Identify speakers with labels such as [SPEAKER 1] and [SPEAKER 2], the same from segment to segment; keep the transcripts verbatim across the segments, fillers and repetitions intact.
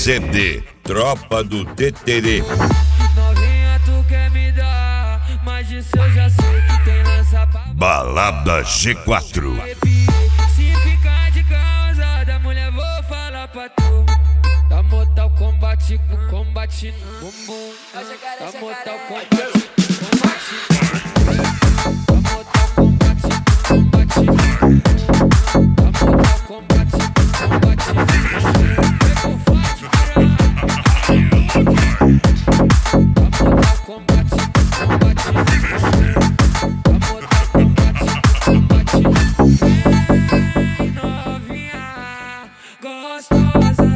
[SPEAKER 1] C D Tropa do Teterê.
[SPEAKER 2] Novinha, tu quer me dar, mas disso eu já sei que tem lança pra...
[SPEAKER 1] Balada G quatro.
[SPEAKER 2] Se ficar de causada, mulher, vou falar pra tu. Da Mortal Kombat com combate no bumbum. Da Mortal Kombat com combate no bumbum. Da Mortal Kombat com combate no bumbum. Da Mortal Kombat com combate no bumbum. Pegou forte pra... Da Mortal Kombat com combate no bumbum. Da Mortal Kombat com combate no bumbum. Vem novinha, gostosa.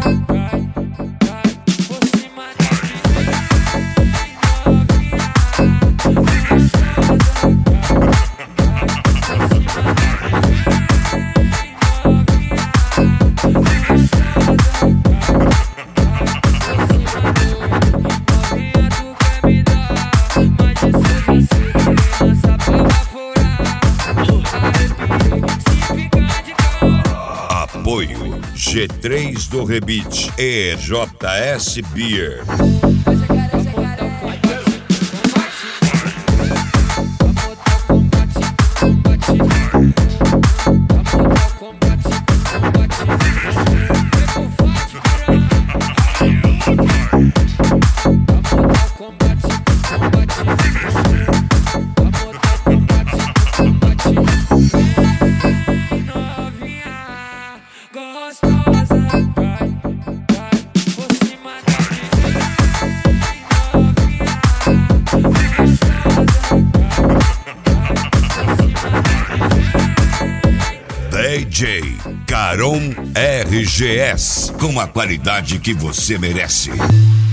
[SPEAKER 1] Apoio G três do Rebite e J S Beer. D J Caron R G S, com a qualidade que você merece.